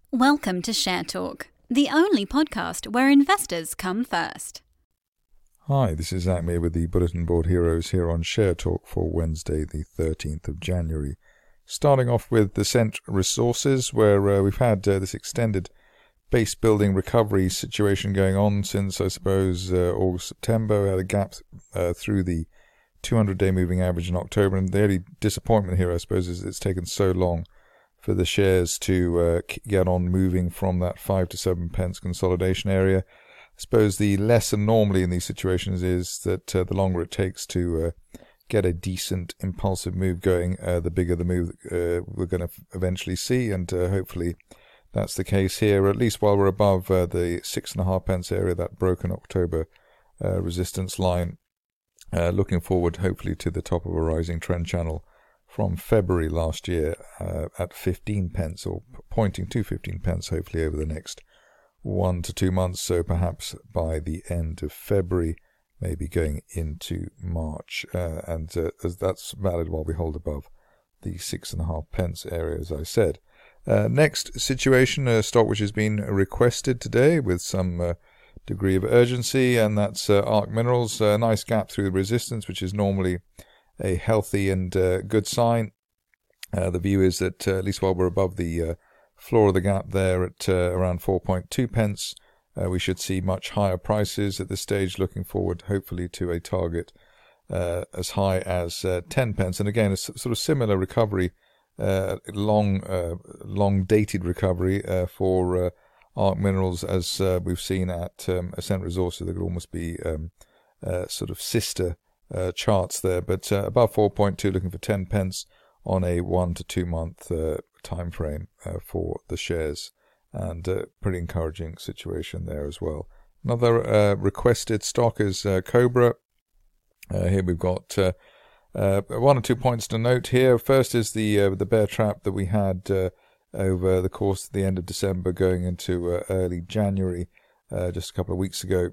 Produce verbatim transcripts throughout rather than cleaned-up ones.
Welcome to Share Talk, the only podcast where investors come first. Hi, this is Zach Meir with the Bulletin Board Heroes here on Share Talk for Wednesday, the thirteenth of January. Starting off with Ascent Resources, where uh, we've had uh, this extended base building recovery situation going on since, I suppose, uh, August, September. We had a gap uh, through the two hundred day moving average in October, and the only disappointment here, I suppose, is it's taken so long for the shares to uh, get on moving from that five to seven pence consolidation area. I suppose the lesson normally in these situations is that uh, the longer it takes to uh, get a decent impulsive move going, uh, the bigger the move uh, we're going to eventually see, and uh, hopefully that's the case here, at least while we're above uh, the six and a half pence area, that broken October uh, resistance line. Uh, looking forward, hopefully, to the top of a rising trend channel from February last year uh, at fifteen pence, or pointing to fifteen pence, hopefully over the next one to two months. So perhaps by the end of February, maybe going into March, uh, and uh, as that's valid while we hold above the six and a half pence area, as I said. Uh, next situation, a stock which has been requested today with some uh, degree of urgency, and that's uh, Arc Minerals. A nice gap through the resistance, which is normally a healthy and uh, good sign. Uh, the view is that uh, at least while we're above the uh, floor of the gap there at uh, around four point two pence, uh, we should see much higher prices at this stage, looking forward hopefully to a target uh, as high as uh, ten pence. And again, a s- sort of similar recovery, uh, long uh, long dated recovery uh, for uh, Arc Minerals as uh, we've seen at um, Ascent Resources. There could almost be um, uh, sort of sister uh, charts there, but uh, above four point two, looking for ten pence on a one to two month uh, time frame uh, for the shares, and uh, pretty encouraging situation there as well. Another uh, requested stock is uh, Cobra. Uh, here we've got uh, uh, one or two points to note here. First is the uh, the bear trap that we had uh, over the course of the end of December going into uh, early January, uh, just a couple of weeks ago,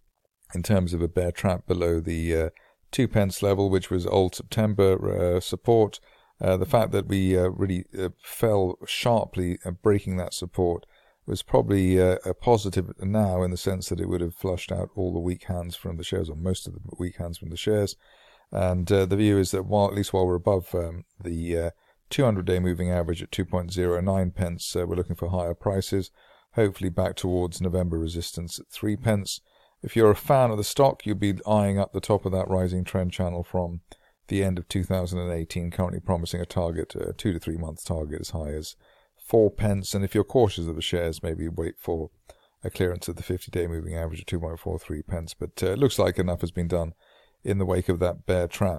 in terms of a bear trap below the uh, two pence level, which was old September uh, support. Uh, the fact that we uh, really uh, fell sharply, uh, breaking that support, was probably uh, a positive now, in the sense that it would have flushed out all the weak hands from the shares, or most of the weak hands from the shares. And uh, the view is that while, at least while we're above um, the uh, two hundred day moving average at two point zero nine pence, uh, we're looking for higher prices, hopefully back towards November resistance at three pence. If you're a fan of the stock, you'll be eyeing up the top of that rising trend channel from the end of two thousand eighteen, currently promising a target, a two to three month target as high as four pence. And if you're cautious of the shares, maybe wait for a clearance of the fifty day moving average of two point four three pence. But uh, it looks like enough has been done in the wake of that bear trap,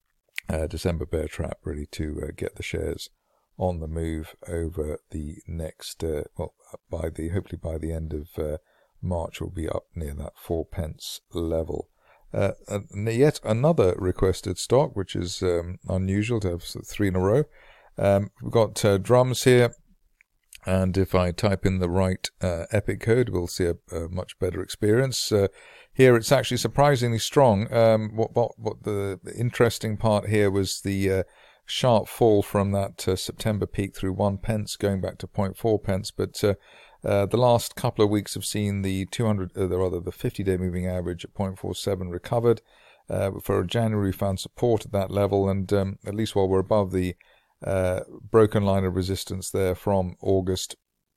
uh, December bear trap, really, to uh, get the shares on the move over the next, uh, well, by the hopefully by the end of uh, March, will be up near that four pence level. Uh, and yet another requested stock, which is um, unusual to have three in a row. Um, we've got uh, drums here, and if I type in the right uh, EPIC code, we'll see a, a much better experience. Uh, here it's actually surprisingly strong. Um, what, what, what the interesting part here was the uh, sharp fall from that uh, September peak through one pence, going back to zero point four pence, but uh, Uh, the last couple of weeks have seen the two hundred, uh, rather the fifty day moving average at zero point four seven recovered. Uh, for January, we found support at that level, and um, at least while we're above the uh, broken line of resistance there from August,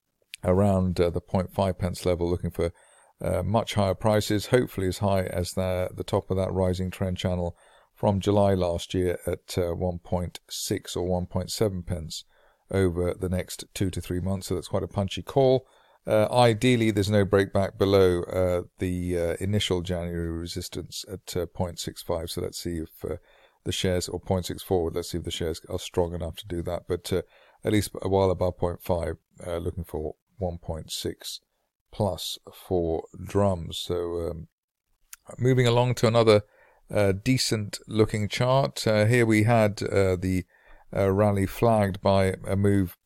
around uh, the zero point five pence level, looking for uh, much higher prices, hopefully as high as the, the top of that rising trend channel from July last year at uh, one point six or one point seven pence over the next two to three months. So that's quite a punchy call. Uh, ideally, there's no breakback below uh, the uh, initial January resistance at uh, zero point six five. So let's see if uh, the shares, or zero point six four, let's see if the shares are strong enough to do that. But uh, at least a while above zero point five, uh, looking for one point six plus for drums. So um, moving along to another uh, decent looking chart. Uh, here we had uh, the uh, rally flagged by a move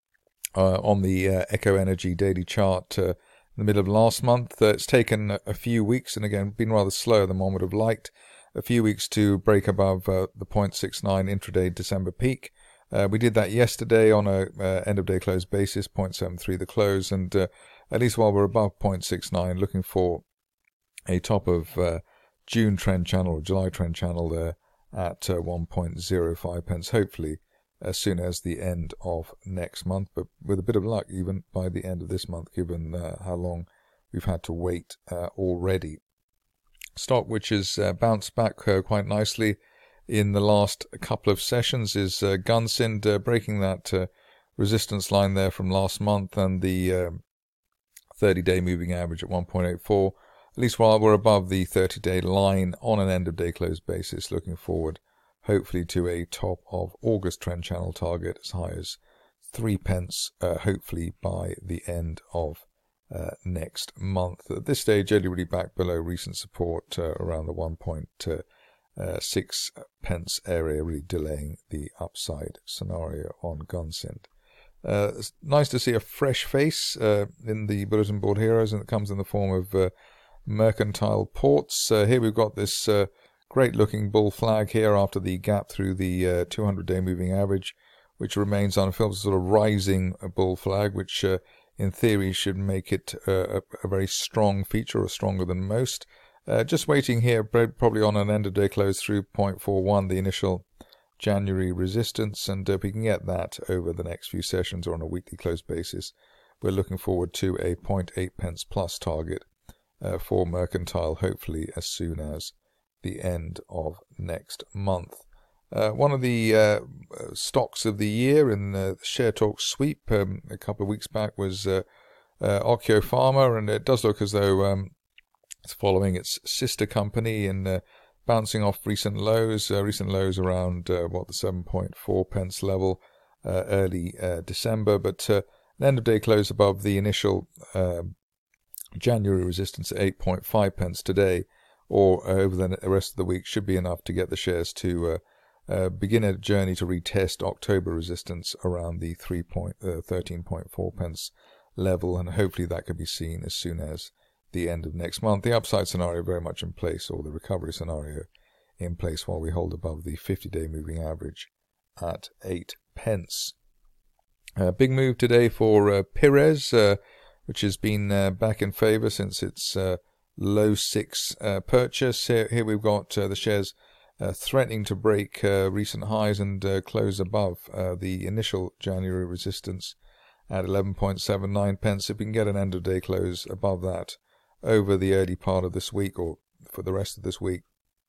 uh, on the uh, Echo Energy daily chart uh, in the middle of last month. Uh, it's taken a, a few weeks, and again been rather slower than one would have liked, a few weeks to break above uh, the zero point six nine intraday December peak. Uh, we did that yesterday on a uh, end-of-day close basis, zero point seven three the close, and uh, at least while we're above zero point six nine, looking for a top of uh, June trend channel or July trend channel there at uh, one point zero five pence, hopefully as soon as the end of next month, but with a bit of luck even by the end of this month, given uh, how long we've had to wait uh, already. Stock which has uh, bounced back uh, quite nicely in the last couple of sessions is uh, Gunsynd, uh, breaking that uh, resistance line there from last month and the uh, thirty-day moving average at one point eight four. At least while we're above the thirty-day line on an end-of-day close basis, looking forward hopefully to a top of August trend channel target as high as three pence, uh, hopefully by the end of uh, next month. At this stage, only really back below recent support uh, around the one point six pence area, really delaying the upside scenario on Gunsynd. Uh, it's nice to see a fresh face uh, in the Bulletin Board Heroes, and it comes in the form of uh, Mercantile Ports. Uh, here we've got this uh, great-looking bull flag here after the gap through the uh, two hundred day moving average, which remains unfilled, a sort of rising bull flag, which uh, in theory should make it uh, a, a very strong feature, or stronger than most. Uh, just waiting here, probably on an end-of-day close through zero point four one, the initial January resistance, and if we can get that over the next few sessions or on a weekly close basis, we're looking forward to a zero point eight pence plus target uh, for Mercantile, hopefully as soon as the end of next month. Uh, one of the uh, stocks of the year in the Share Talk sweep um, a couple of weeks back was uh, uh, Occhio Pharma, and it does look as though um, it's following its sister company and uh, bouncing off recent lows, uh, recent lows around uh, what the seven point four pence level uh, early uh, December, but uh, an end of day close above the initial uh, January resistance at eight point five pence today, or uh, over the rest of the week, should be enough to get the shares to uh, uh, begin a journey to retest October resistance around the thirteen point four pence level, and hopefully that could be seen as soon as the end of next month. The upside scenario very much in place, or the recovery scenario in place, while we hold above the fifty day moving average at eight pence. Uh, big move today for uh, Pires, uh, which has been uh, back in favour since its uh, low six uh, purchase. Here, here we've got uh, the shares uh, threatening to break uh, recent highs and uh, close above uh, the initial January resistance at eleven point seven nine pence. If we can get an end of day close above that over the early part of this week, or for the rest of this week,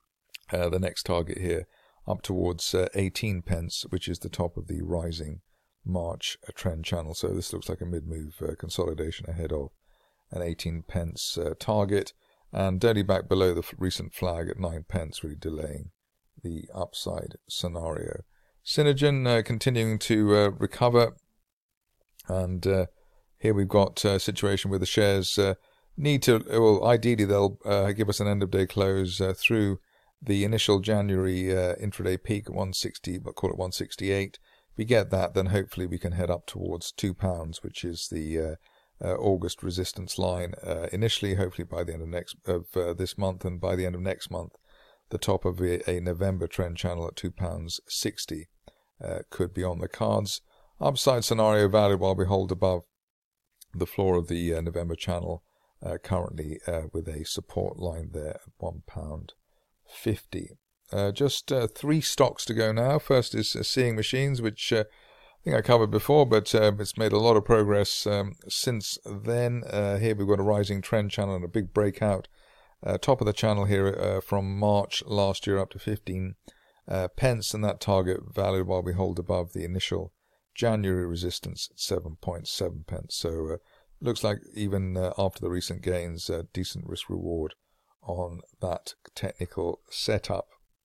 uh, the next target here up towards uh, eighteen pence, which is the top of the rising March trend channel. So this looks like a mid-move uh, consolidation ahead of an eighteen pence uh, target, and only back below the f- recent flag at nine pence, really delaying the upside scenario. Synergen uh, continuing to uh, recover, and uh, here we've got a situation where the shares uh, need to, well, ideally they'll uh, give us an end of day close uh, through the initial January uh, intraday peak at one sixty, but call it one sixty-eight. If we get that, then hopefully we can head up towards two pounds, which is the uh, uh, August resistance line. Uh, initially, hopefully by the end of next of uh, this month, and by the end of next month, the top of a, a November trend channel at two pounds sixty uh, could be on the cards. Upside scenario valid while we hold above the floor of the uh, November channel, uh, currently uh, with a support line there at one pound fifty. Uh, just uh, three stocks to go now. First is uh, Seeing Machines, which uh, I think I covered before, but uh, it's made a lot of progress um, since then. Uh, here we've got a rising trend channel and a big breakout. Uh, top of the channel here uh, from March last year up to fifteen uh, pence, and that target valid while we hold above the initial January resistance at seven point seven pence. So uh, looks like even uh, after the recent gains, uh, decent risk reward on that technical setup.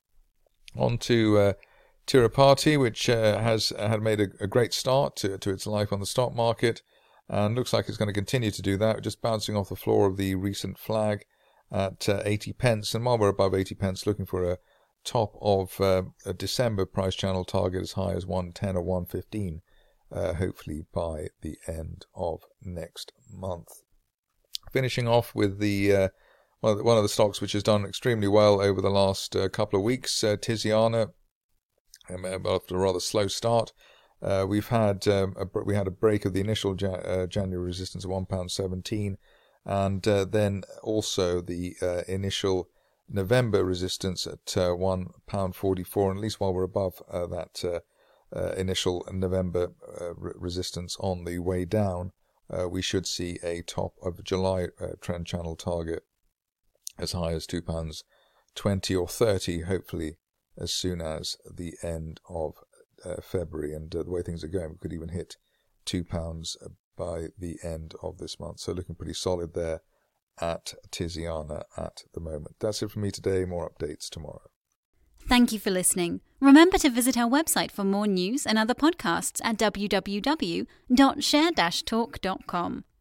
On to uh, Tirupati, which uh, has had made a, a great start to, to its life on the stock market, and looks like it's going to continue to do that, just bouncing off the floor of the recent flag at uh, eighty pence. And while we're above eighty pence, looking for a top of uh, a December price channel target as high as one ten or one fifteen, uh, hopefully by the end of next month. Finishing off with the uh, one of the stocks which has done extremely well over the last uh, couple of weeks, uh, Tiziana, um, after a rather slow start. Uh, we've had um, a, we had a break of the initial ja- uh, January resistance of one pound seventeen, and uh, then also the uh, initial November resistance at uh, one pound forty-four. And at least while we're above uh, that uh, uh, initial November uh, re- resistance on the way down, uh, we should see a top of July uh, trend channel target as high as two pounds twenty or thirty, hopefully as soon as the end of uh, February. And uh, the way things are going, we could even hit two pounds by the end of this month. So looking pretty solid there at Tiziana at the moment. That's it from me today. More updates tomorrow. Thank you for listening. Remember to visit our website for more news and other podcasts at w w w dot share dash talk dot com.